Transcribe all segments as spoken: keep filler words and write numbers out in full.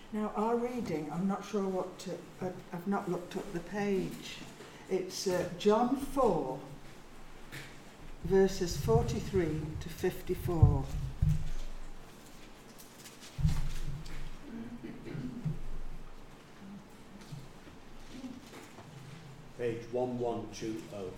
Now our reading, I'm not sure what to, uh, I've not looked up the page. It's uh, John four, verses forty-three to fifty-four. Page one one two zero.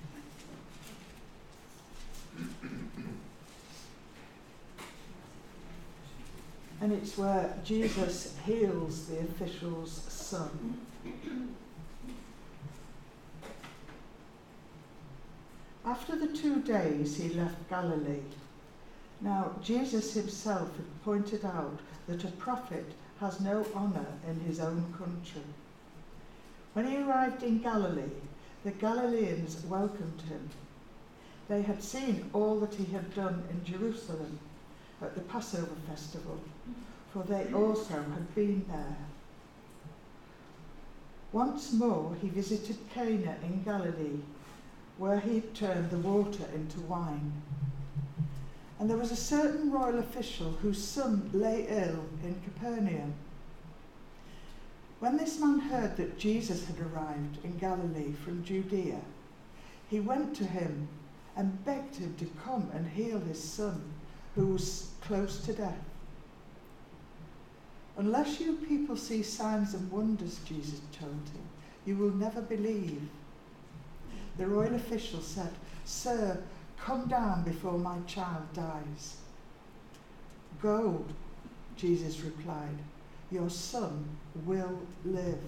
And it's where Jesus heals the official's son. After the two days he left Galilee. Now Jesus himself had pointed out that a prophet has no honour in his own country. When he arrived in Galilee, the Galileans welcomed him. They had seen all that he had done in Jerusalem at the Passover festival, for they also had been there. Once more he visited Cana in Galilee, where he had turned the water into wine. And there was a certain royal official whose son lay ill in Capernaum. When this man heard that Jesus had arrived in Galilee from Judea, he went to him and begged him to come and heal his son, who was close to death. Unless you people see signs and wonders, Jesus told him, you will never believe. The royal official said, Sir, come down before my child dies. Go, Jesus replied, your son will live.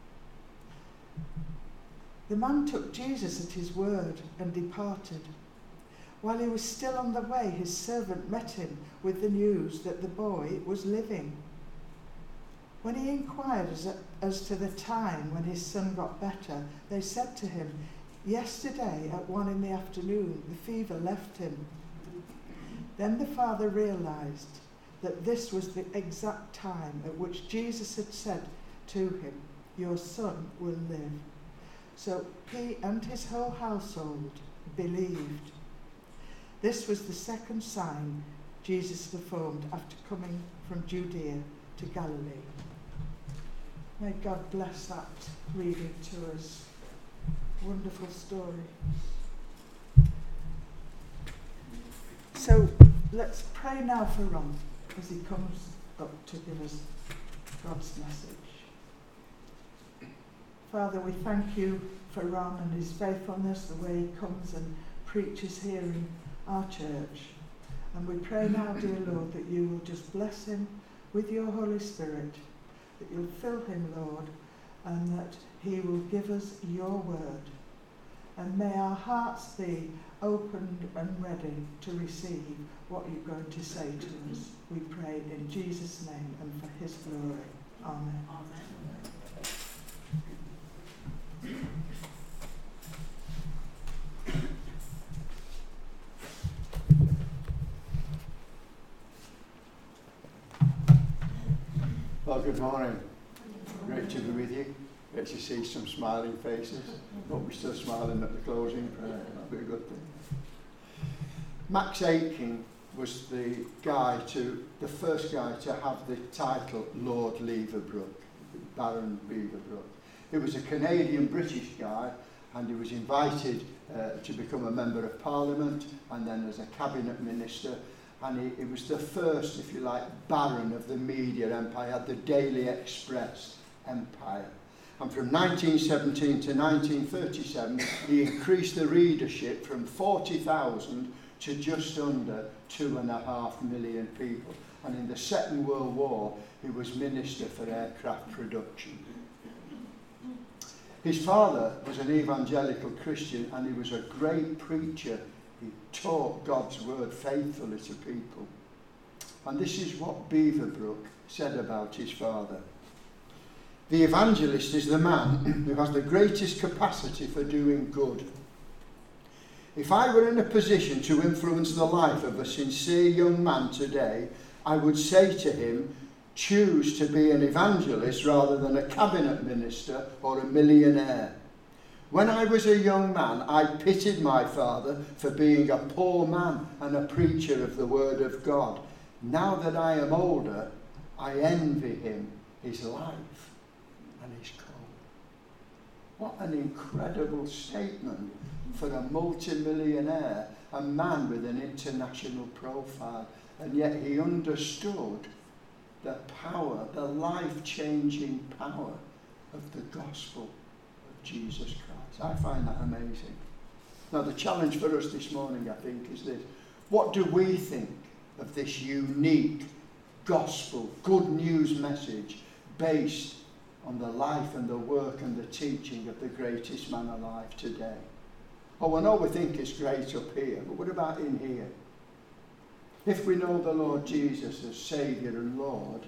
The man took Jesus at his word and departed. While he was still on the way, his servant met him with the news that the boy was living. When he inquired as, as to the time when his son got better, they said to him, yesterday at one in the afternoon, the fever left him. Then the father realized that this was the exact time at which Jesus had said to him, your son will live. So he and his whole household believed. This was the second sign Jesus performed after coming from Judea to Galilee. May God bless that reading to us. Wonderful story. So let's pray now for Ron as he comes up to give us God's message. Father, we thank you for Ron and his faithfulness, the way he comes and preaches here in our church. And we pray now, dear Lord, that you will just bless him with your Holy Spirit, that you'll fill him, Lord, and that he will give us your word. And may our hearts be opened and ready to receive what you're going to say to us. We pray in Jesus' name and for his glory. Amen. Amen. Well, good morning. Great to be with you. Great to see some smiling faces. Hope we're still smiling at the closing prayer. That'll be a good thing. Max Aitken was the guy to, the first guy to have the title Lord Leverbrook, Baron Beaverbrook. He was a Canadian-British guy, and he was invited uh, to become a member of Parliament and then as a cabinet minister. And he, he was the first, if you like, baron of the media empire, the Daily Express empire. And from nineteen seventeen to nineteen thirty-seven, he increased the readership from forty thousand to just under two and a half million people. And in the Second World War, he was Minister for Aircraft Production. His father was an evangelical Christian, and he was a great preacher. He taught God's word faithfully to people. And this is what Beaverbrook said about his father. The evangelist is the man who has the greatest capacity for doing good. If I were in a position to influence the life of a sincere young man today, I would say to him, choose to be an evangelist rather than a cabinet minister or a millionaire. When I was a young man, I pitied my father for being a poor man and a preacher of the word of God. Now that I am older, I envy him his life and his call. What an incredible statement for a multimillionaire, a man with an international profile. And yet he understood the power, the life-changing power of the gospel of Jesus Christ. I find that amazing. Now the challenge for us this morning, I think, is this. What do we think of this unique gospel, good news message based on the life and the work and the teaching of the greatest man alive today? Oh, I know we think it's great up here, but what about in here? If we know the Lord Jesus as Saviour and Lord,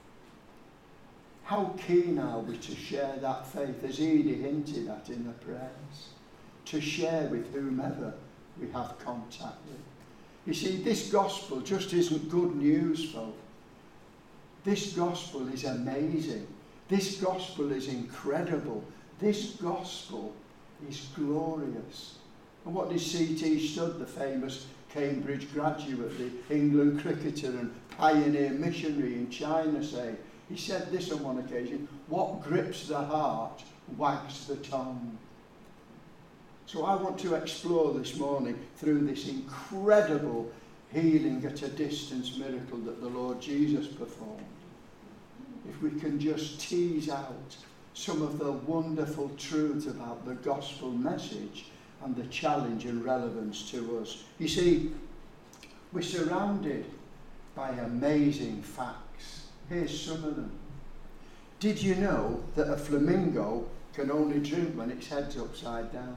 how keen are we to share that faith, as Edie hinted at in the prayers, to share with whomever we have contact with? You see, this gospel just isn't good news, folk. This gospel is amazing. This gospel is incredible. This gospel is glorious. And what did C T Studd, the famous Cambridge graduate, the England cricketer and pioneer missionary in China, say? He said this on one occasion: what grips the heart wags the tongue. So I want to explore this morning through this incredible healing at a distance miracle that the Lord Jesus performed. If we can just tease out some of the wonderful truths about the gospel message and the challenge and relevance to us. You see, we're surrounded by amazing facts. Here's some of them. Did you know that a flamingo can only drink when its head's upside down?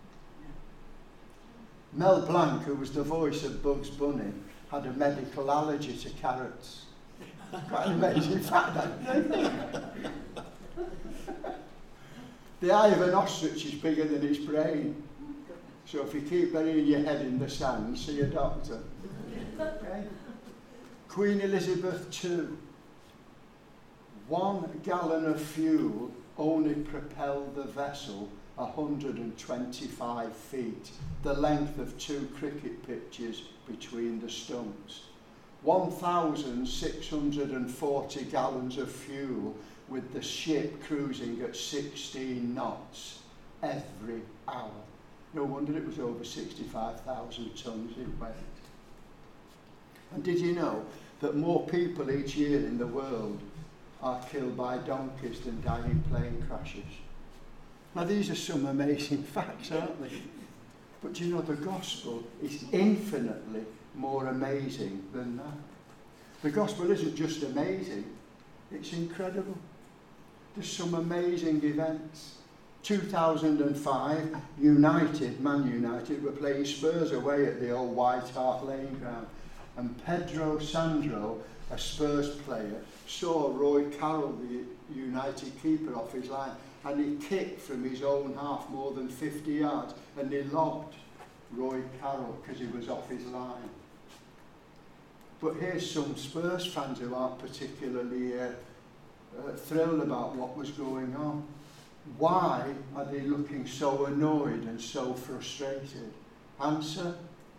Mel Blanc, who was the voice of Bugs Bunny, had a medical allergy to carrots. Quite an amazing fact, I think. The eye of an ostrich is bigger than its brain. So if you keep burying your head in the sand, see a doctor. Okay. Queen Elizabeth the Second. One gallon of fuel only propelled the vessel one hundred twenty-five feet, the length of two cricket pitches between the stumps. one thousand six hundred forty gallons of fuel, with the ship cruising at sixteen knots every hour. No wonder it was over sixty-five thousand tonnes in weight. And did you know that more people each year in the world are killed by donkeys than die in plane crashes? Now these are some amazing facts, aren't they? But you know, the gospel is infinitely more amazing than that. The gospel isn't just amazing, it's incredible. There's some amazing events. two thousand five, United, Man United, were playing Spurs away at the old White Hart Lane ground. And Pedro Sandro, a Spurs player, saw Roy Carroll, the United keeper, off his line, and he kicked from his own half more than fifty yards, and he lobbed Roy Carroll because he was off his line. But here's some Spurs fans who aren't particularly uh, uh, thrilled about what was going on. Why are they looking so annoyed and so frustrated? Answer: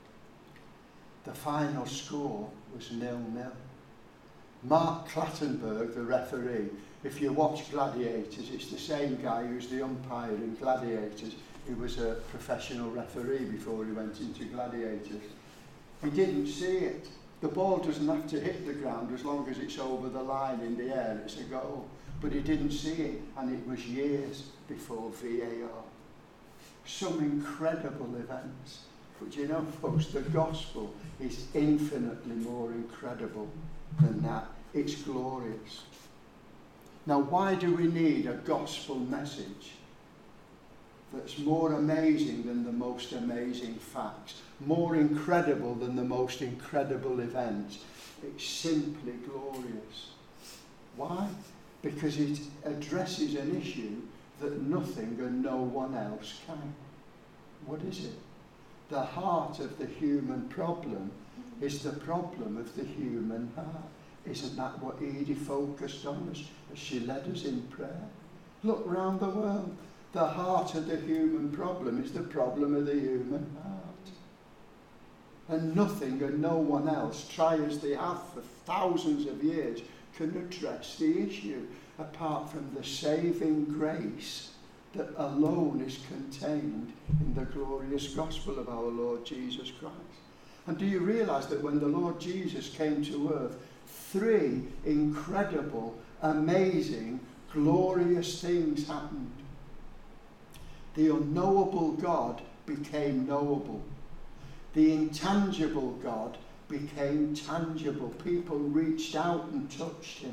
the final score was nil nil. Mark Clattenburg, the referee, if you watch Gladiators, it's the same guy who's the umpire in Gladiators. He was a professional referee before he went into Gladiators. He didn't see it. The ball doesn't have to hit the ground as long as it's over the line in the air, it's a goal. But he didn't see it, and it was years before V A R. Some incredible events. But you know, folks, the gospel is infinitely more incredible than that. It's glorious. Now, why do we need a gospel message that's more amazing than the most amazing facts, more incredible than the most incredible events? It's simply glorious. Why? Because it addresses an issue that nothing and no one else can. What is it? The heart of the human problem is the problem of the human heart. Isn't that what Edie focused on as, as she led us in prayer? Look round the world. The heart of the human problem is the problem of the human heart. And nothing and no one else, try as they have for thousands of years can address the issue apart from the saving grace that alone is contained in the glorious gospel of our Lord Jesus Christ. And do you realise that when the Lord Jesus came to earth, three incredible, amazing, glorious things happened? The unknowable God became knowable. The intangible God became tangible. People reached out and touched him.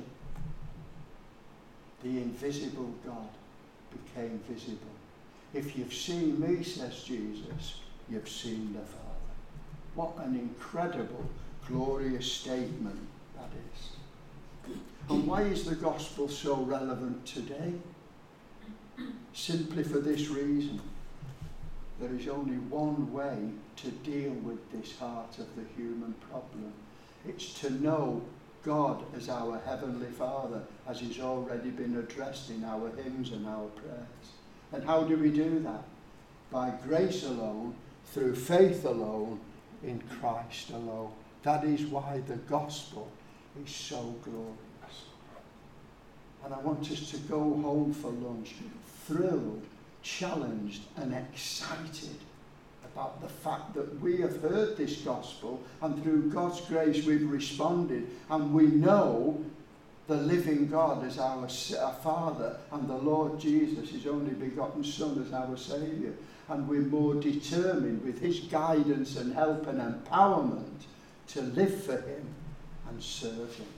The invisible God became visible. If you've seen me, says Jesus, you've seen the Father. What an incredible, glorious statement that is. And why is the gospel so relevant today? Simply for this reason. There is only one way to deal with this heart of the human problem. It's to know God as our Heavenly Father, as He's already been addressed in our hymns and our prayers. And how do we do that? By grace alone, through faith alone, in Christ alone. That is why the gospel is so glorious. And I want us to go home for lunch thrilled, challenged and excited about the fact that we have heard this gospel and through God's grace we've responded, and we know the living God as our, our Father and the Lord Jesus, His only begotten Son, as our Saviour. And we're more determined with His guidance and help and empowerment to live for Him and serve Him.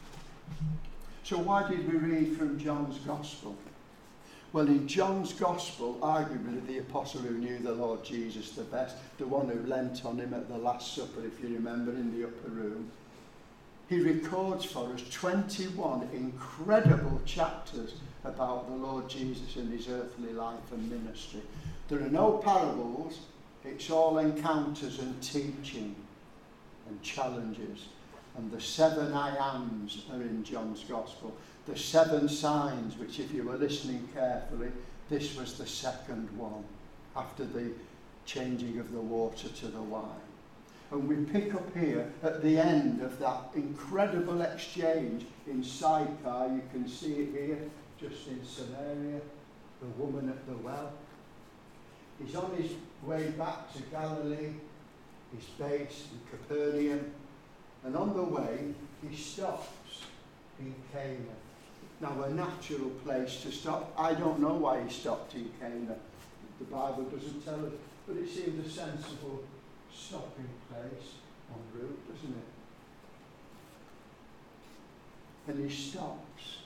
So why did we read from John's Gospel? Well, in John's Gospel, arguably the apostle who knew the Lord Jesus the best, the one who leant on Him at the Last Supper, if you remember, in the upper room, he records for us twenty-one incredible chapters about the Lord Jesus and His earthly life and ministry. There are no parables, it's all encounters and teaching and challenges. And the seven I ams are in John's Gospel. The seven signs, which if you were listening carefully, this was the second one, after the changing of the water to the wine. And we pick up here at the end of that incredible exchange in Sychar. You can see it here, just in Samaria, the woman at the well. He's on his way back to Galilee. He's based in Capernaum. And on the way, he stops in Cana. Now, a natural place to stop. I don't know why he stopped in Cana. The Bible doesn't tell us. But it seemed a sensible stopping place en route, doesn't it? And he stops.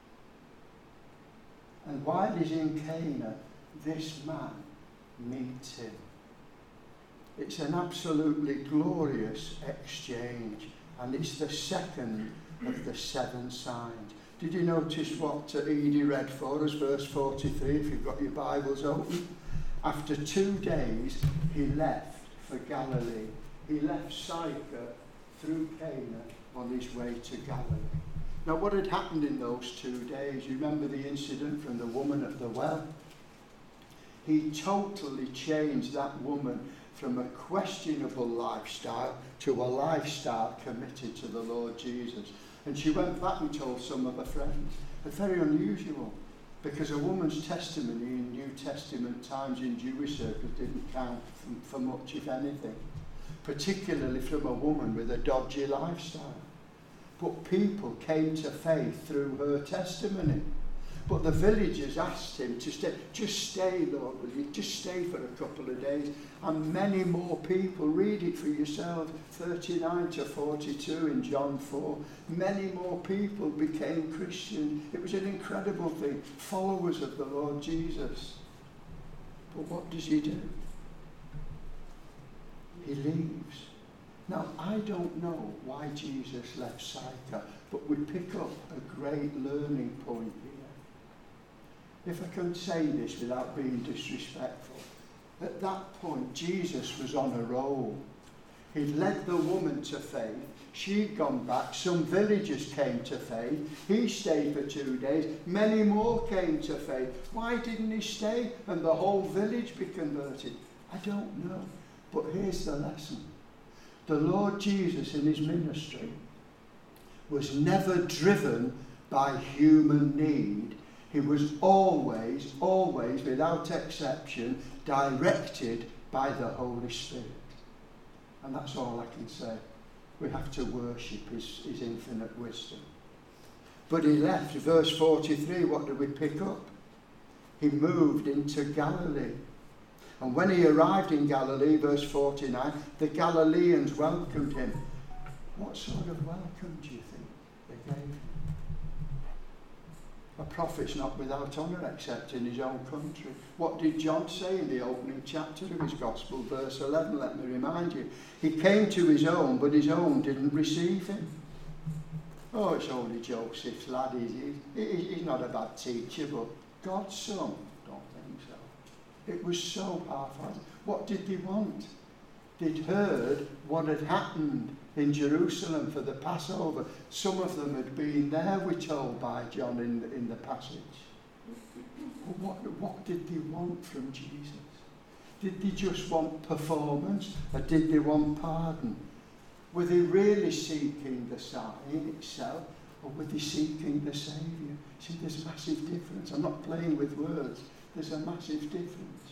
And while he's in Cana, this man meets him. It's an absolutely glorious exchange, and it's the second of the seven signs. Did you notice what uh, Edie read for us, verse forty-three, if you've got your Bibles open? After two days, he left for Galilee. He left Sychar through Cana on his way to Galilee. Now, what had happened in those two days? You remember the incident from the woman at the well? He totally changed that woman from a questionable lifestyle to a lifestyle committed to the Lord Jesus. And she went back and told some of her friends. It's very unusual, because a woman's testimony in New Testament times in Jewish circles didn't count for, for much, if anything, particularly from a woman with a dodgy lifestyle. But people came to faith through her testimony. But the villagers asked him to stay. Just stay, Lord, will you? Just stay for a couple of days. And many more people, read it for yourself, thirty-nine to forty-two in John four. Many more people became Christians. It was an incredible thing. Followers of the Lord Jesus. But what does he do? He leaves. Now, I don't know why Jesus left Sychar, but we pick up a great learning point here. If I can say this without being disrespectful, at that point Jesus was on a roll. He'd led the woman to faith. She'd gone back. Some villagers came to faith. He stayed for two days. Many more came to faith. Why didn't he stay and the whole village be converted? I don't know. But here's the lesson. The Lord Jesus in his ministry was never driven by human need. He was always, always, without exception, directed by the Holy Spirit. And that's all I can say. We have to worship his, his infinite wisdom. But he left, verse forty-three, what do we pick up? He moved into Galilee. And when he arrived in Galilee, verse forty-nine, the Galileans welcomed him. What sort of welcome do you think they gave him? A prophet's not without honour except in his own country. What did John say in the opening chapter of his Gospel, verse eleven? Let me remind you. He came to his own, but his own didn't receive him. Oh, it's only Joseph's lad. He's, he's not a bad teacher, but God's son? Don't think so. It was so half-hearted. What did they want? They'd heard what had happened in Jerusalem for the Passover. Some of them had been there, we're told by John in the, in the passage. But what, what did they want from Jesus? Did they just want performance, or did they want pardon? Were they really seeking the sign itself, or were they seeking the Saviour? See, there's a massive difference. I'm not playing with words. There's a massive difference.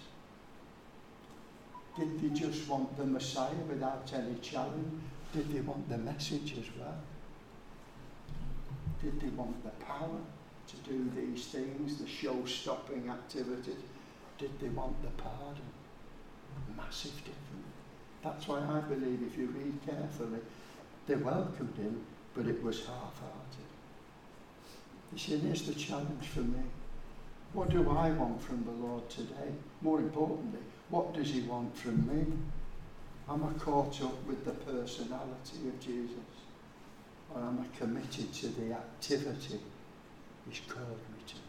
Did they just want the Messiah without any challenge? Did they want the message as well? Did they want the power to do these things, the show-stopping activities? Did they want the pardon? Massive difference. That's why I believe, if you read carefully, they welcomed him, but it was half-hearted. You see, and here's the challenge for me. What do I want from the Lord today? More importantly, what does he want from me? Am I caught up with the personality of Jesus? Or am I committed to the activity he's called me to?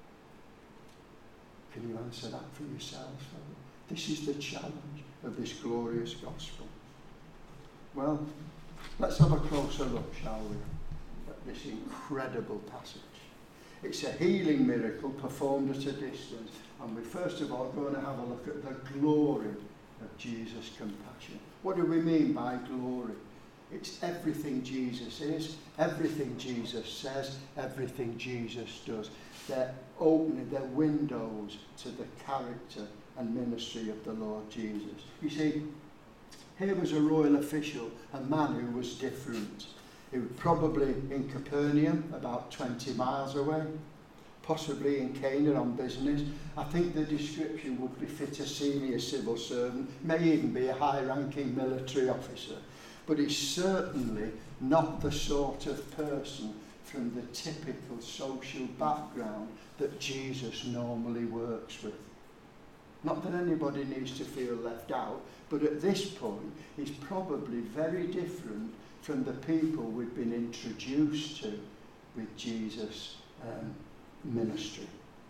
Can you answer that for yourself? This is the challenge of this glorious gospel. Well, let's have a closer look, shall we, at this incredible passage. It's a healing miracle performed at a distance. And we're first of all going to have a look at the glory of Jesus' compassion. What do we mean by glory? It's everything Jesus is, everything Jesus says, everything Jesus does. They're opening, they're windows to the character and ministry of the Lord Jesus. You see, here was a royal official, a man who was different. He was probably in Capernaum, about twenty miles away, possibly in Cana on business. I think the description would befit a senior civil servant, may even be a high-ranking military officer. But he's certainly not the sort of person from the typical social background that Jesus normally works with. Not that anybody needs to feel left out, but at this point, he's probably very different from the people we've been introduced to with Jesus' um, ministry.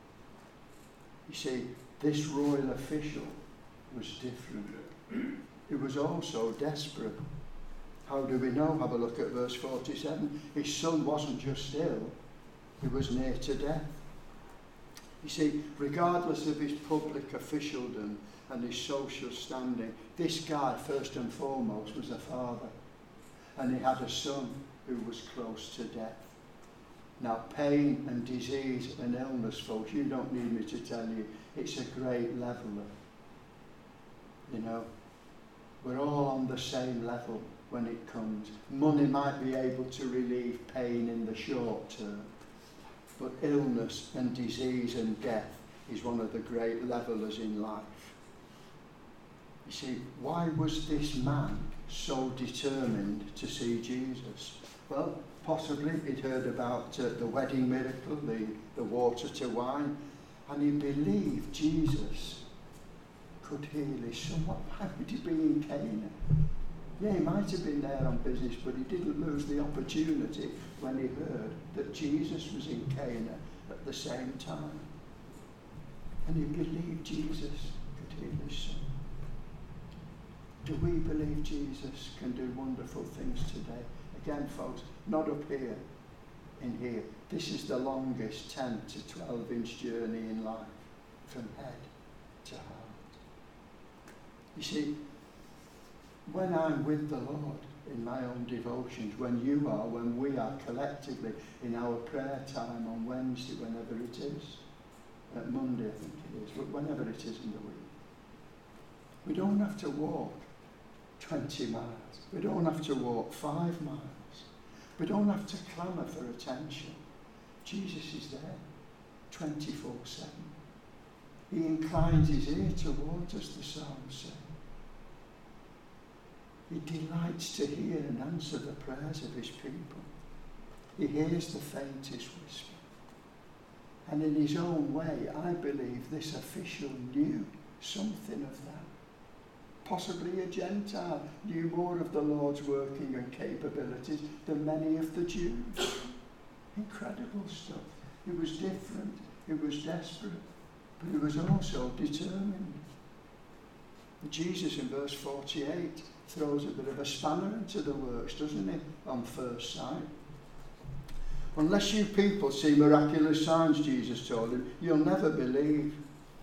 You see, this royal official was different. He was also desperate. How do we know? Have a look at verse forty-seven. His son wasn't just ill, he was near to death. You see, regardless of his public officialdom and his social standing, this guy, first and foremost, was a father. And he had a son who was close to death. Now, pain and disease and illness, folks, you don't need me to tell you, it's a great leveller. You know, we're all on the same level when it comes. Money might be able to relieve pain in the short term, but illness and disease and death is one of the great levelers in life. You see, why was this man so determined to see Jesus? Well, possibly he'd heard about uh, the wedding miracle, the, the water to wine, and he believed Jesus could heal his son. Why would he be in Cana? Yeah, he might have been there on business, but he didn't lose the opportunity when he heard that Jesus was in Cana at the same time. And he believed Jesus could heal his son. Do we believe Jesus can do wonderful things today? Again, folks, not up here, in here. This is the longest ten to twelve inch journey in life, from head to heart. You see, when I'm with the Lord, in my own devotions, when you are, when we are collectively in our prayer time on Wednesday, whenever it is, uh, Monday I think it is, but whenever it is in the week. We don't have to walk twenty miles. We don't have to walk five miles. We don't have to clamour for attention. Jesus is there twenty-four seven. He inclines his ear towards us, the psalms say. He delights to hear and answer the prayers of his people. He hears the faintest whisper. And in his own way, I believe this official knew something of that. Possibly a Gentile knew more of the Lord's working and capabilities than many of the Jews. Incredible stuff. It was different. It was desperate. But he was also determined. Jesus in verse forty-eight throws a bit of a spanner into the works, doesn't he, on first sight? Unless you people see miraculous signs, Jesus told him, you'll never believe.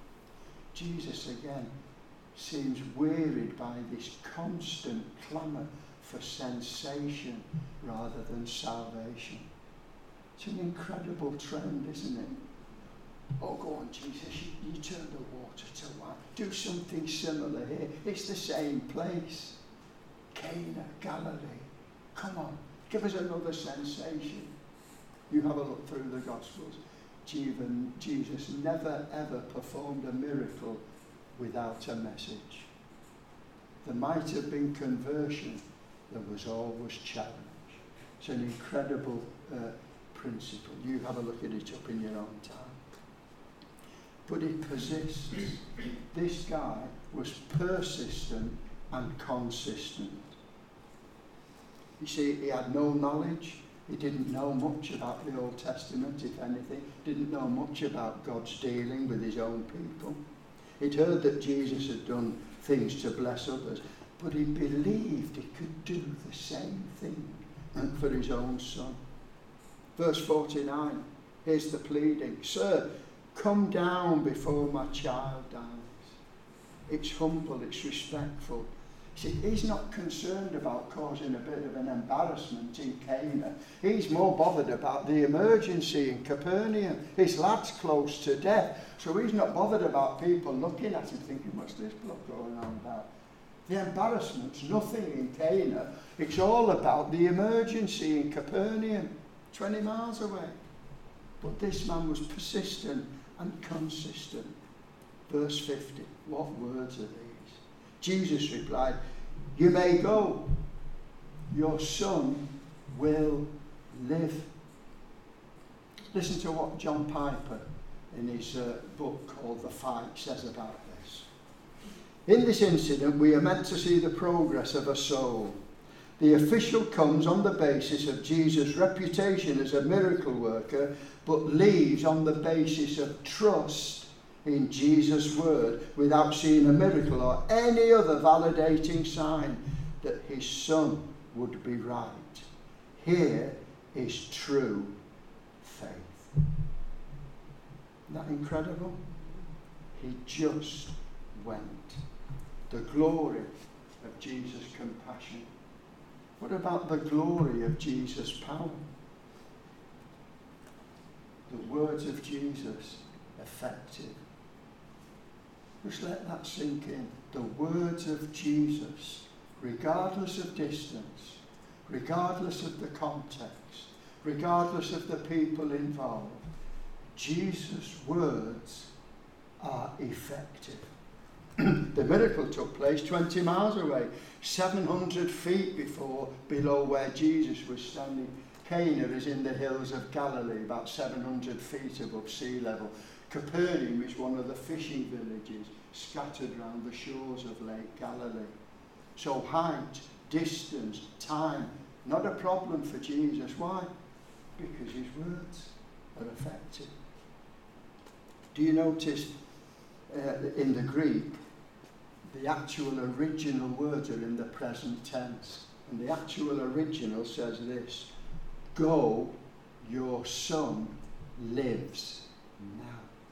Jesus again seems wearied by this constant clamour for sensation rather than salvation. It's an incredible trend, isn't it? Oh, go on, Jesus, you, you turn the water to wine. Do something similar here. It's the same place. Cana, Galilee. Come on, give us another sensation. You have a look through the Gospels. Jesus never ever performed a miracle without a message. There might have been conversion. There was always challenge. It's an incredible uh, principle. You have a look at it up in your own time. But it persists. This guy was persistent and consistent. You see, he had no knowledge. He didn't know much about the Old Testament, if anything. Didn't know much about God's dealing with his own people. He'd heard that Jesus had done things to bless others, but he believed he could do the same thing for his own son. Verse forty-nine, here's the pleading. Sir, come down before my child dies. It's humble, it's respectful. See, he's not concerned about causing a bit of an embarrassment in Cana. He's more bothered about the emergency in Capernaum. His lad's close to death, so he's not bothered about people looking at him thinking, what's this bloke going on about? The embarrassment's nothing in Cana. It's all about the emergency in Capernaum, twenty miles away. But this man was persistent and consistent. Verse fifty, what words are these? Jesus replied, you may go. Your son will live. Listen to what John Piper in his uh, book called The Fight says about this. In this incident, we are meant to see the progress of a soul. The official comes on the basis of Jesus' reputation as a miracle worker, but leaves on the basis of trust in Jesus' word without seeing a miracle or any other validating sign that his son would be right. Here is true faith. Isn't that incredible? He just went. The glory of Jesus' compassion. What about the glory of Jesus' power? The words of Jesus, effective. Just let that sink in. The words of Jesus, regardless of distance, regardless of the context, regardless of the people involved, Jesus' words are effective. The miracle took place twenty miles away, seven hundred feet before, below where Jesus was standing. Cana is in the hills of Galilee, about seven hundred feet above sea level. Capernaum is one of the fishing villages scattered round the shores of Lake Galilee. So height, distance, time, not a problem for Jesus. Why? Because his words are effective. Do you notice uh, in the Greek, the actual original words are in the present tense. And the actual original says this, go, your son lives now.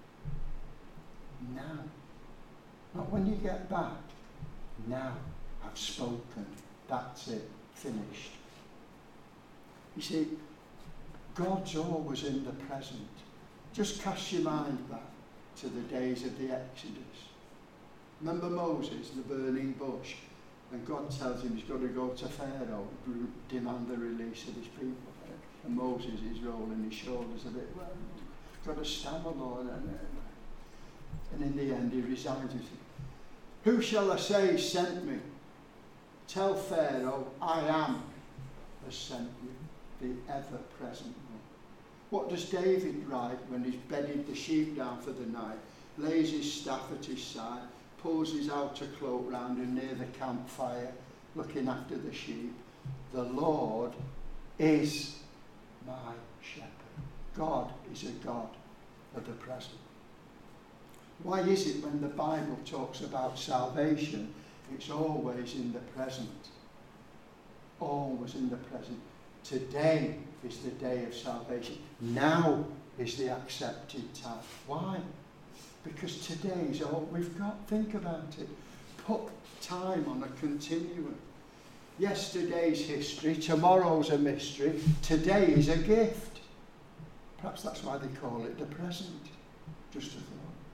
Now. Not when you get back. Now. I've spoken. That's it. finished. You see, God's always in the present. Just cast your mind back to the days of the Exodus. Remember Moses, the burning bush? And God tells him he's got to go to Pharaoh and demand the release of his people. And Moses is rolling his shoulders a bit. Well, got to stammer, Lord. And in the end, he resigns. He says, who shall I say sent me? Tell Pharaoh, I am has sent you, the ever-present one. What does David write when he's bedded the sheep down for the night, lays his staff at his side, pulls his outer cloak round him near the campfire, looking after the sheep? The Lord is my shepherd. God is a God of the present. Why is it when the Bible talks about salvation, it's always in the present? Always in the present. Today is the day of salvation. Now is the accepted time. Why? Because today is all we've got. Think about it. Put time on a continuum. Yesterday's history, tomorrow's a mystery, today is a gift. Perhaps that's why they call it the present. Just a thought.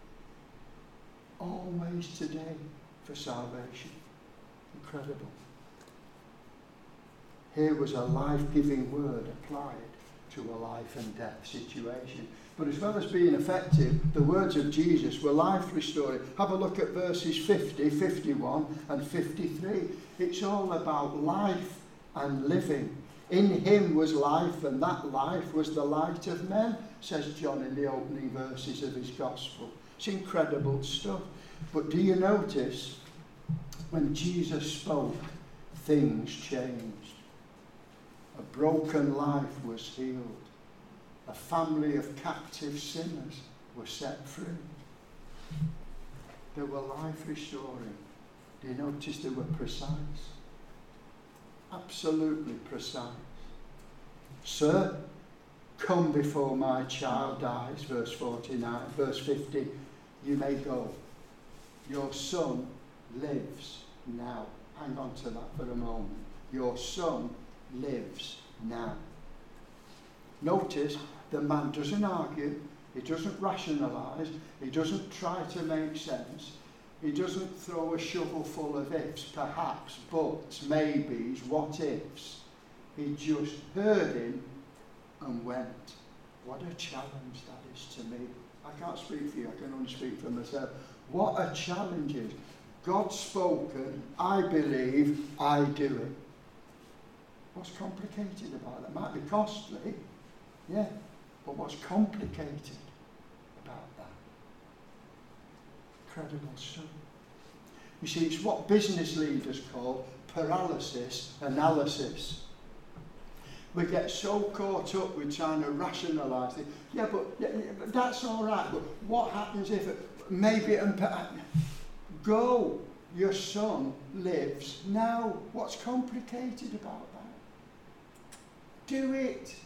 Always today for salvation. Incredible. Here was a life-giving word applied to a life and death situation. But as well as being effective, the words of Jesus were life-restoring. Have a look at verses fifty, fifty-one and fifty-three. It's all about life and living. In him was life, and that life was the light of men, says John in the opening verses of his gospel. It's incredible stuff. But do you notice, when Jesus spoke, things changed. A broken life was healed. A family of captive sinners were set free. They were life restoring. Do you notice they were precise? Absolutely precise. Sir, come before my child dies, verse forty-nine, verse fifty, you may go. Your son lives now. Hang on to that for a moment. Your son lives now. Notice the man doesn't argue, he doesn't rationalise, he doesn't try to make sense, he doesn't throw a shovel full of ifs, perhaps, buts, maybes, what ifs. He just heard him and went. What a challenge that is to me. I can't speak for you, I can only speak for myself. What a challenge it is. God's spoken, I believe, I do it. What's complicated about that? Might be costly, yeah, but what's complicated about that? Incredible stuff. You see, it's what business leaders call paralysis analysis. We get so caught up with trying to rationalise it. Yeah, but, yeah, yeah, but that's all right. But what happens if it, maybe it, go? Your son lives now. What's complicated about that? Do it.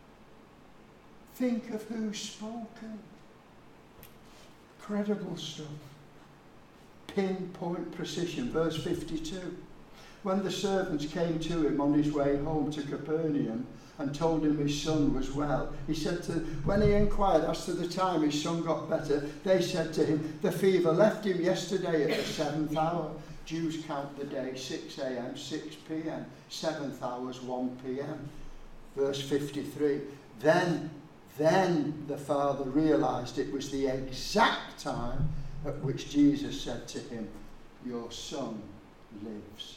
Think of who's spoken. Incredible stuff. Pinpoint precision. Verse fifty-two. When the servants came to him on his way home to Capernaum and told him his son was well, he said to them, when he inquired as to the time his son got better, they said to him, the fever left him yesterday at the seventh hour. Jews count the day six a.m., six p.m., seventh hour is one p.m. Verse fifty-three. Then, then the father realised it was the exact time at which Jesus said to him, your son lives.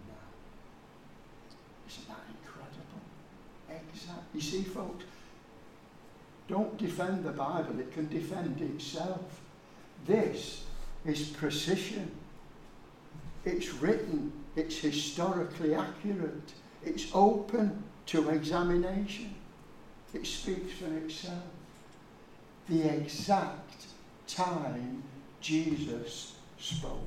Isn't that incredible? Exact. You see, folks, don't defend the Bible. It can defend itself. This is precision. It's written. It's historically accurate. It's open to examination. It speaks for itself. The exact time Jesus spoke.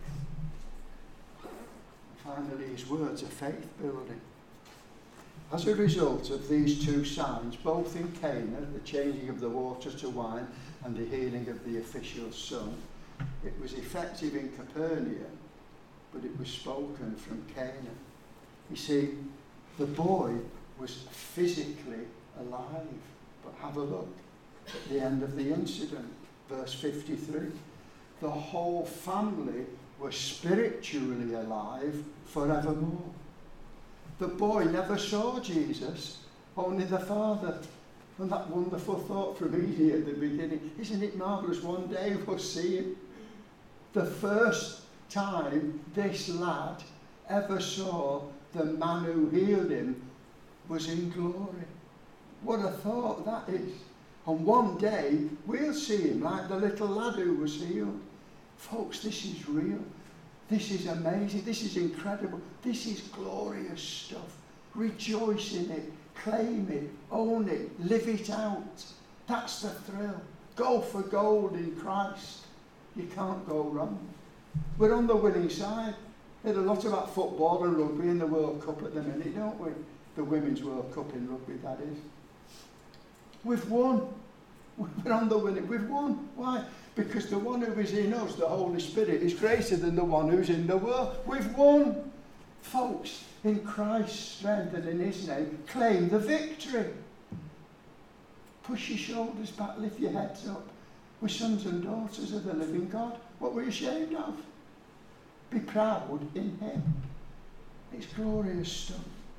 Finally, his words are faith building. As a result of these two signs, both in Cana, the changing of the water to wine, and the healing of the official's son, it was effective in Capernaum, but it was spoken from Cana. You see, the boy was physically alive. But have a look at the end of the incident, verse fifty-three. The whole family were spiritually alive forevermore. The boy never saw Jesus, only the Father. And that wonderful thought from Edie at the beginning, isn't it marvellous? One day we'll see him. The first time this lad ever saw the man who healed him was in glory. What a thought that is. And one day we'll see him like the little lad who was healed. Folks, this is real. This is amazing. This is incredible. This is glorious stuff. Rejoice in it. Claim it. Own it. Live it out. That's the thrill. Go for gold in Christ. You can't go wrong. We're on the winning side. There's a lot about football and rugby in the World Cup at the minute, don't we? The Women's World Cup in rugby, that is. We've won. We're on the winning. We've won. Why? Because the one who is in us, the Holy Spirit, is greater than the one who's in the world. We've won. Folks, in Christ's strength and in his name, claim the victory. Push your shoulders back, lift your heads up. We're sons and daughters of the living God. What we're ashamed of. Be proud in him. It's glorious stuff.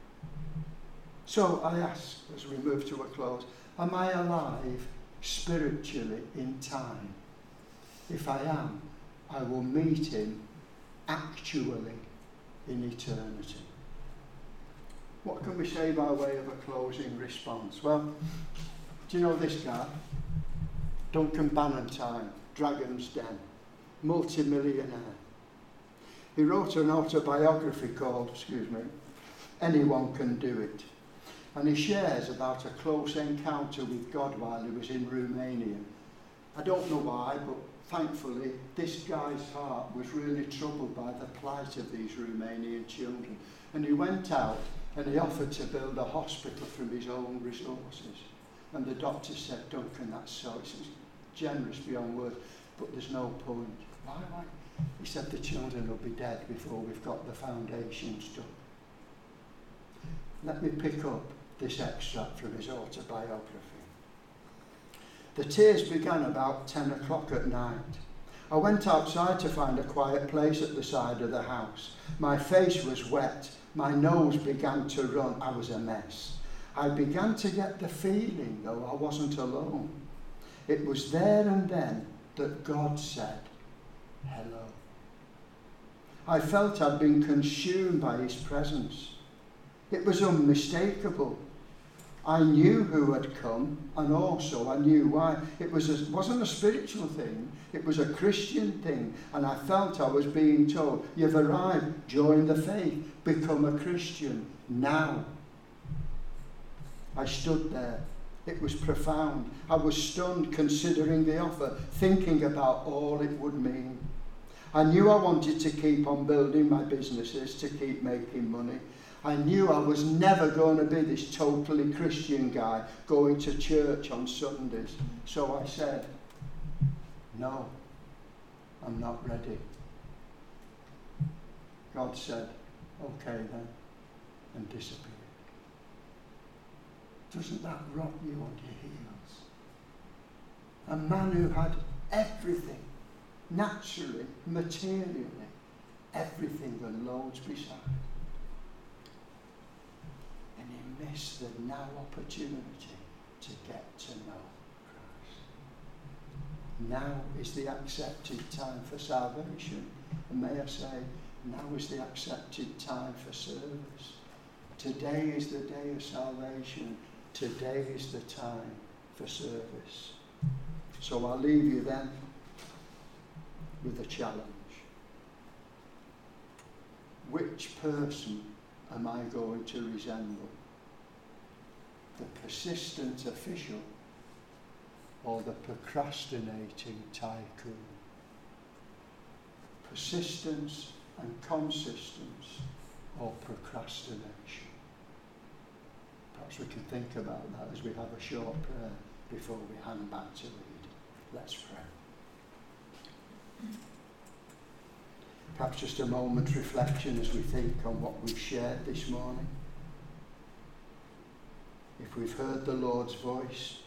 So I ask, as we move to a close, am I alive spiritually in time? If I am, I will meet him actually in eternity. What can we say by way of a closing response? Well, do you know this guy? Duncan Bannatyne, Dragon's Den, multi-millionaire. He wrote an autobiography called, excuse me, Anyone Can Do It. And he shares about a close encounter with God while he was in Romania. I don't know why, but thankfully this guy's heart was really troubled by the plight of these Romanian children. And he went out and he offered to build a hospital from his own resources. And the doctor said, Duncan, that's so it's generous beyond words, but there's no point. Why, why? He said the children will be dead before we've got the foundations done. Let me pick up this extract from his autobiography. The tears began about ten o'clock at night. I went outside to find a quiet place at the side of the house. My face was wet. My nose began to run. I was a mess. I began to get the feeling, though I wasn't alone. It was there and then that God said, hello. I felt I'd been consumed by his presence. It was unmistakable. I knew who had come, and also I knew why. It was a, wasn't a spiritual thing, it was a Christian thing, and I felt I was being told, you've arrived, join the faith, become a Christian now. I stood there. It was profound. I was stunned considering the offer, thinking about all it would mean. I knew I wanted to keep on building my businesses, to keep making money. I knew I was never going to be this totally Christian guy going to church on Sundays. So I said, no, I'm not ready. God said, okay then, and disappeared. Doesn't that rock you on your heels? A man who had everything, naturally, materially, everything and loads beside. And he missed the now opportunity to get to know Christ. Now is the accepted time for salvation. And may I say, now is the accepted time for service. Today is the day of salvation. Today is the time for service. So I'll leave you then with a challenge. Which person am I going to resemble? The persistent official or the procrastinating tycoon? Persistence and consistence or procrastination? Perhaps we can think about that as we have a short prayer before we hand back to lead. Let's pray. Perhaps just a moment's reflection as we think on what we've shared this morning. If we've heard the Lord's voice,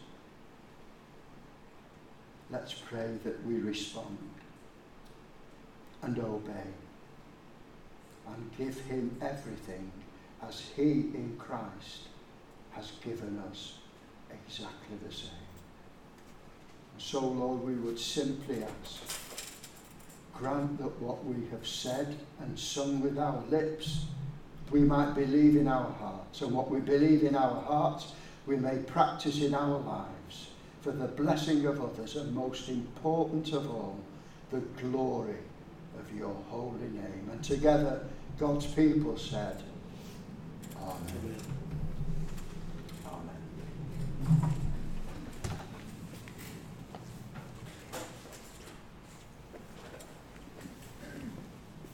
let's pray that we respond and obey and give him everything as he in Christ has given us exactly the same. And so, Lord, we would simply ask, grant that what we have said and sung with our lips, we might believe in our hearts, and what we believe in our hearts, we may practice in our lives for the blessing of others, and most important of all, the glory of your holy name. And together, God's people said, Amen. Amen.